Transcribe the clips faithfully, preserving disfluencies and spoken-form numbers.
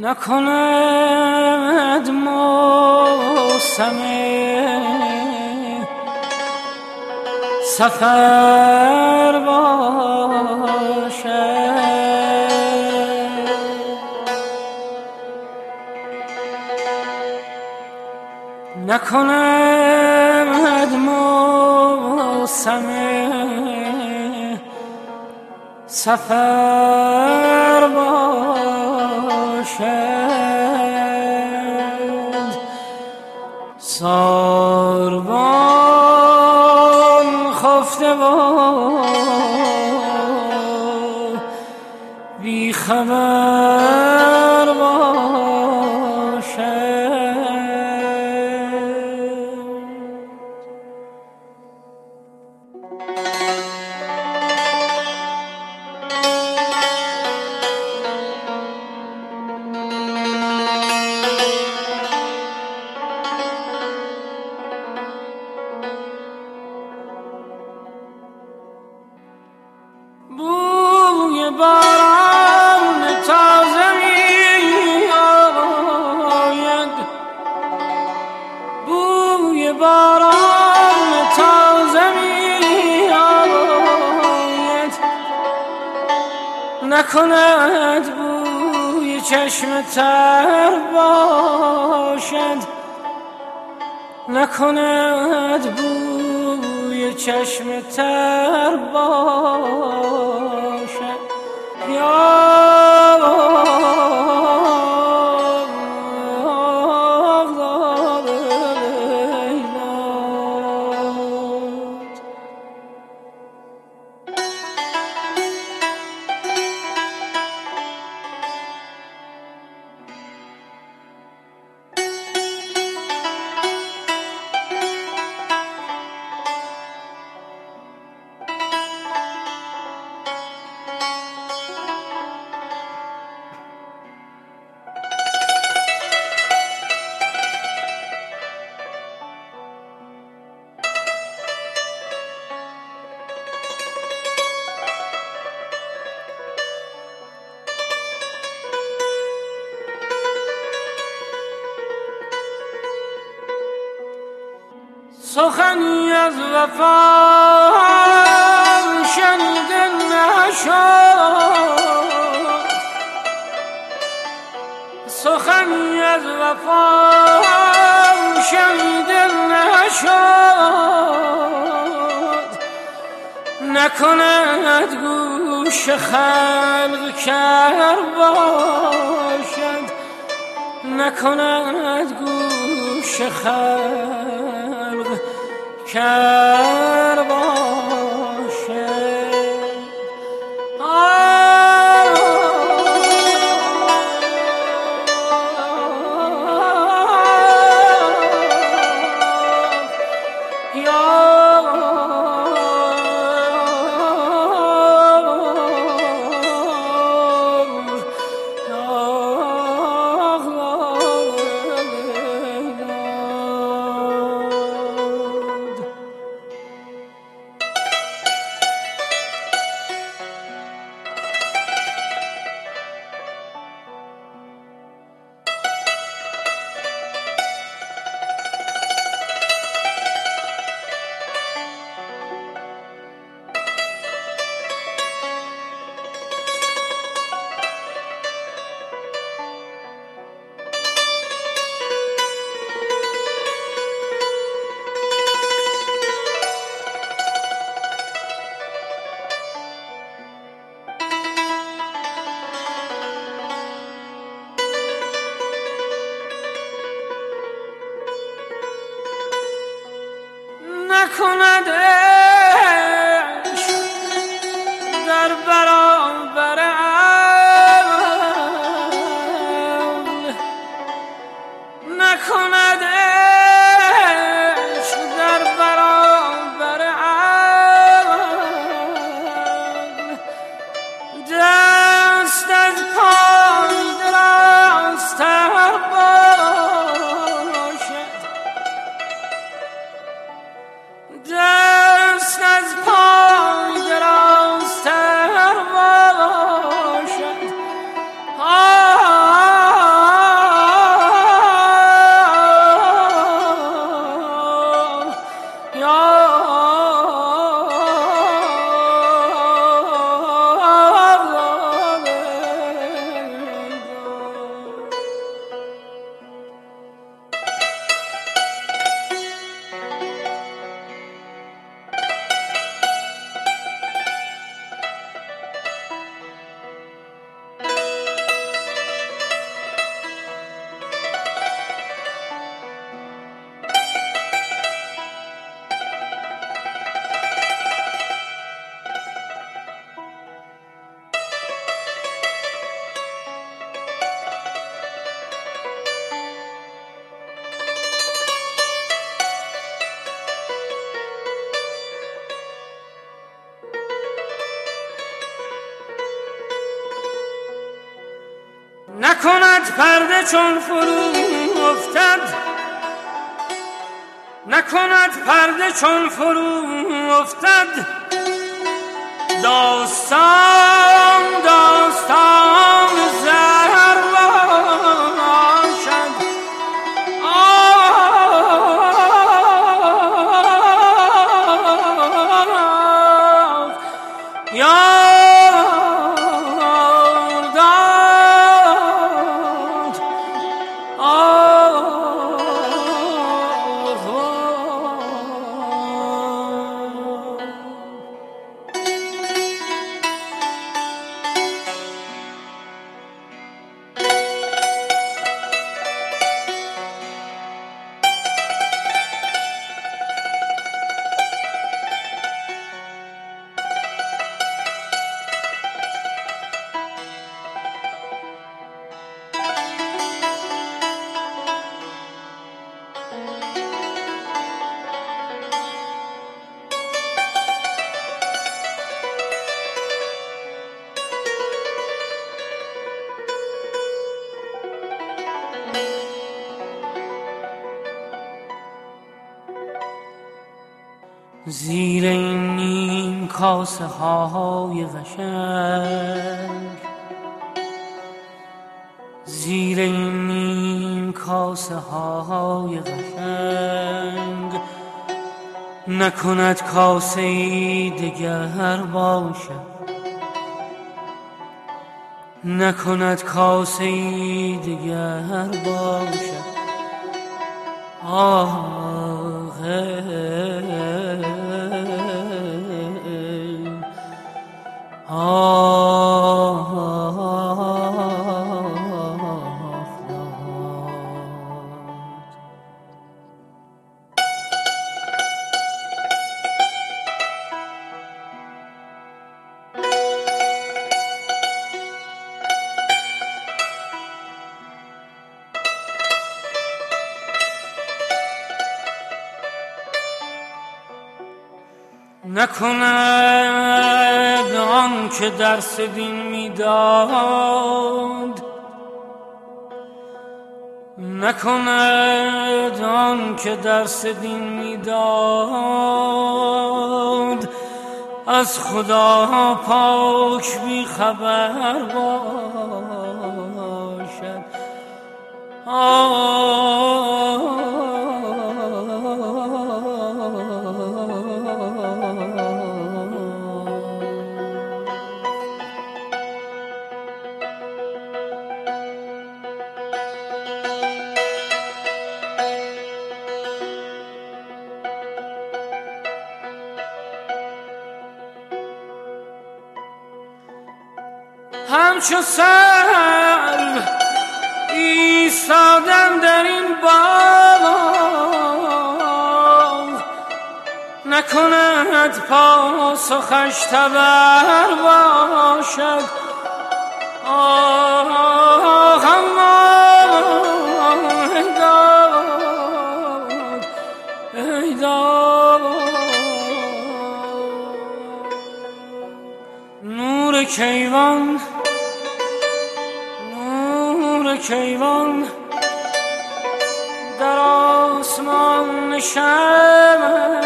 نکند موسم سفر باشد، نکند موسم سفر باشد، ساربان خفته و بی خبر باشد. بوی باران تازه می آید، بوی باران تازه می آید، نکند بوی چشم تر باشد، نکند بوی چشم تر باشد. یا سخنی از وفا شنیده نشد، سخنی از وفا شنیده نشد، نکند گوش خلق کر باشد، نکند گوش خلق کر باشد. نکند عشق در برابر عقل، نکند عشق در برابر عقل، دست از پای درازتر باشد، نکند پرده چون فرو افتد، نکند پرده چون فرو افتد، داستان داستان زهر باشد. آه یار داد آه زیر این نیم کاسه های قشنگ، زیر این نیم کاسه های قشنگ، نکند کاسه ای دگر باشد، نکند کاسه ای دگر باشد. آه نکند آن که درس دین میداد، نکند آن که درس دین میداد، از خدا پاک بی خبر باشد. آه همچو سر ایستادم در این باغ، نکند پاسخش تبر باشد. آه اما ای داد ای داد نور کیوان، نور کیوان در آسمان نشم،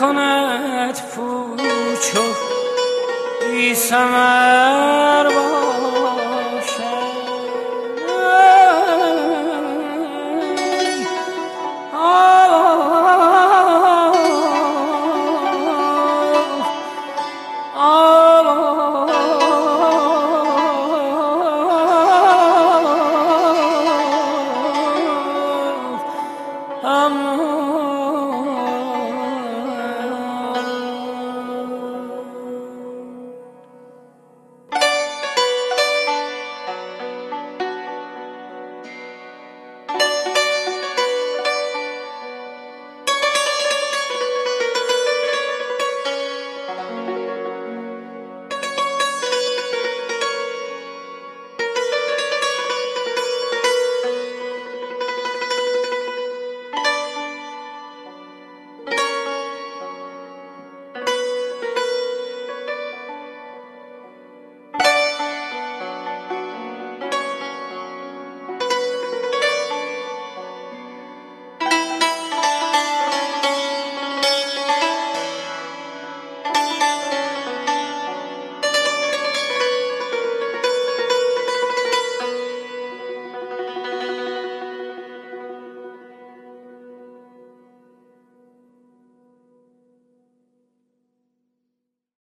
نکند پوچ و بی ثمر